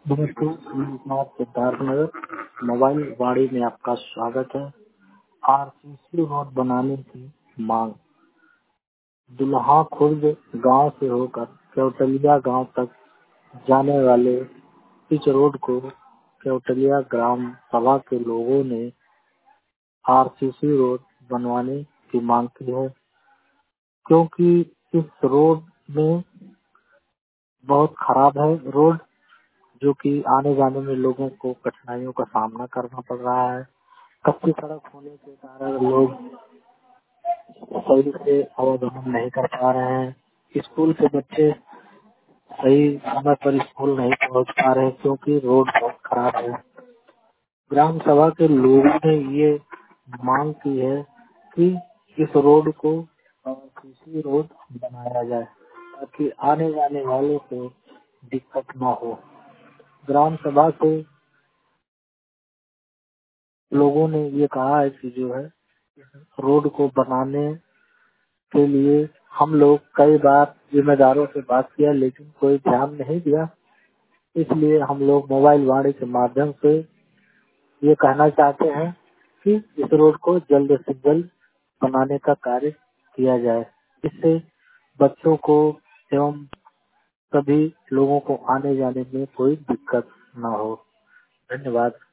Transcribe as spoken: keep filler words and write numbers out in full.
नमस्ते, मैं कुमार सिद्धार्थ नगर मोबाइल वाड़ी में आपका स्वागत है। आरसीसी रोड बनाने की मांग। दुल्हा खुर्द गांव से होकर केवटलिया गांव तक जाने वाले इस रोड को केवटलिया ग्राम सभा के लोगों ने आरसीसी रोड बनवाने की मांग की है, क्योंकि इस रोड में बहुत खराब है रोड, जो कि आने जाने में लोगों को कठिनाइयों का सामना करना पड़ रहा है। कच्ची सड़क होने के कारण लोग सही से आवागमन नहीं कर पा रहे हैं। स्कूल के बच्चे सही समय पर स्कूल नहीं पहुंच पा रहे हैं, क्योंकि रोड बहुत खराब है। ग्राम सभा के लोगों ने ये मांग की है कि इस रोड को सीसी रोड बनाया जाए, ताकि आने जाने वालों को दिक्कत न हो। ग्राम सभा के लोगों ने ये कहा है कि जो है रोड को बनाने के लिए हम लोग कई बार जिम्मेदारों से बात किया, लेकिन कोई ध्यान नहीं दिया। इसलिए हम लोग मोबाइल वाणी के माध्यम से ये कहना चाहते हैं कि इस रोड को जल्द से जल्द बनाने का कार्य किया जाए। इससे बच्चों को एवं सभी लोगों को आने जाने में कोई दिक्कत न हो। धन्यवाद।